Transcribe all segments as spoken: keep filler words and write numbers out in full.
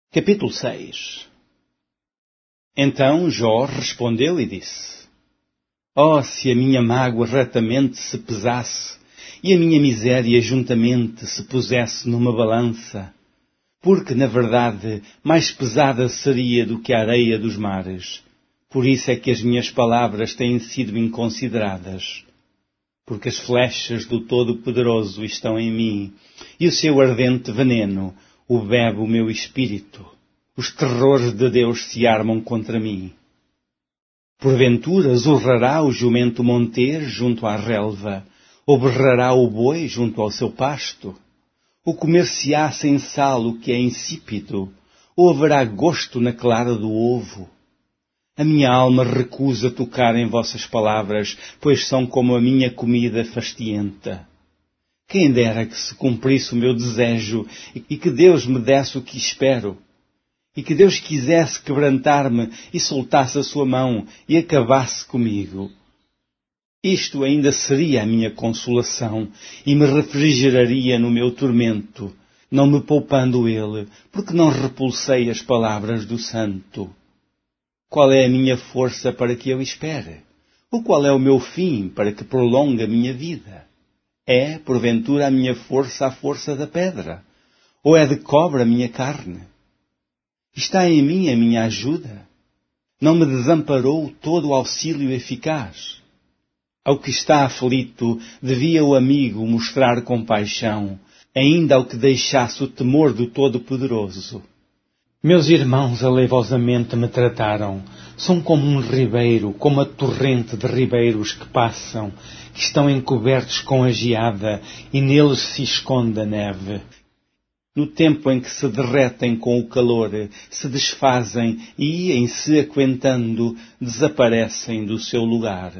Capítulo seis. Então Jó respondeu e disse: Oh, se a minha mágoa retamente se pesasse, e a minha miséria juntamente se pusesse numa balança, porque, na verdade, mais pesada seria do que a areia dos mares. Por isso é que as minhas palavras têm sido inconsideradas. Porque as flechas do Todo-Poderoso estão em mim, e o seu ardente veneno o bebe o meu espírito. Os terrores de Deus se armam contra mim. Porventura zurrará o jumento monter junto à relva, ou berrará o boi junto ao seu pasto? Ou comer-se-á sem sal o que é insípido, ou haverá gosto na clara do ovo? A minha alma recusa tocar em vossas palavras, pois são como a minha comida fastienta. Quem dera que se cumprisse o meu desejo e que Deus me desse o que espero, e que Deus quisesse quebrantar-me e soltasse a sua mão e acabasse comigo. Isto ainda seria a minha consolação e me refrigeraria no meu tormento, não me poupando ele, porque não repulsei as palavras do Santo. Qual é a minha força para que eu espere? Ou qual é o meu fim para que prolongue a minha vida? É, porventura, a minha força a força da pedra? Ou é de cobre a minha carne? Está em mim a minha ajuda? Não me desamparou todo o auxílio eficaz? Ao que está aflito, devia o amigo mostrar compaixão, ainda ao que deixasse o temor do Todo-Poderoso. Meus irmãos aleivosamente me trataram. São como um ribeiro, como a torrente de ribeiros que passam, que estão encobertos com a geada, e neles se esconde a neve. No tempo em que se derretem com o calor, se desfazem e, em se aquentando, desaparecem do seu lugar.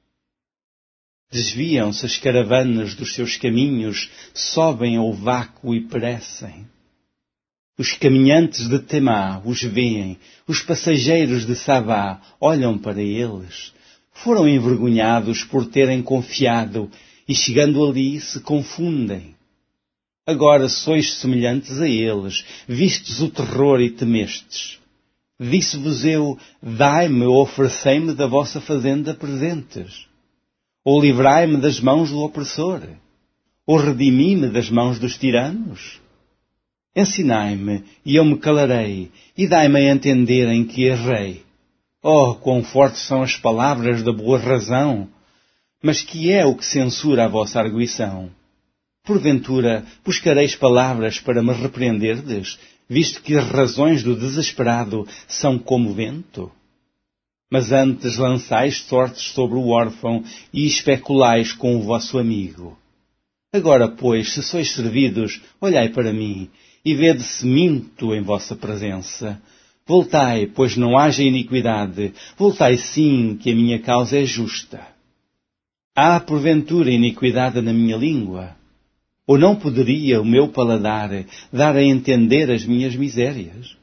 Desviam-se as caravanas dos seus caminhos, sobem ao vácuo e perecem. Os caminhantes de Temá os veem, os passageiros de Sabá olham para eles. Foram envergonhados por terem confiado e, chegando ali, se confundem. Agora sois semelhantes a eles, vistes o terror e temestes. Disse-vos eu, dai-me ou oferecei-me da vossa fazenda presentes. Ou livrai-me das mãos do opressor. Ou redimi-me das mãos dos tiranos. Ensinai-me, e eu me calarei, e dai-me a entender em que errei. Oh, quão fortes são as palavras da boa razão! Mas que é o que censura a vossa arguição? Porventura, buscareis palavras para me repreenderdes, visto que as razões do desesperado são como vento? Mas antes lançais sortes sobre o órfão e especulais com o vosso amigo. Agora, pois, se sois servidos, olhai para mim, e vede se minto em vossa presença. Voltai, pois não haja iniquidade. Voltai sim, que a minha causa é justa. Há, porventura, iniquidade na minha língua? Ou não poderia o meu paladar dar a entender as minhas misérias?